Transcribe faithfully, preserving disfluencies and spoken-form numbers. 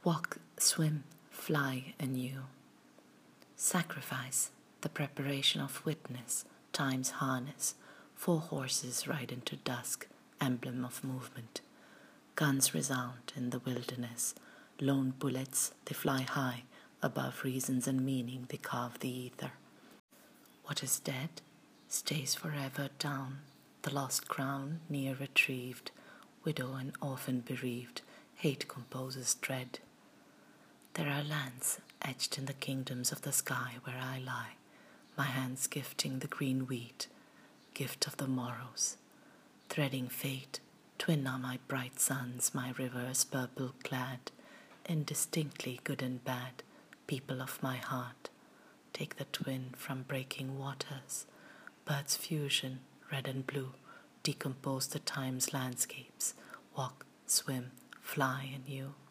Walk, swim, fly anew. Sacrifice, the preparation of witness, time's harness, four horses ride into dusk, emblem of movement. Guns resound in the wilderness, lone bullets, they fly high, above reasons and meaning they carve the ether. What is dead stays forever down, the lost crown near retrieved, widow and orphan bereaved, hate composes dread. There are lands etched in the kingdoms of the sky where I lie, my hands gifting the green wheat, gift of the morrows. Threading fate, twin are my bright suns, my rivers purple clad, indistinctly good and bad, people of my heart. Take the twin from breaking waters, birds fusion, red and blue, decompose the time's landscapes, walk, swim, fly anew.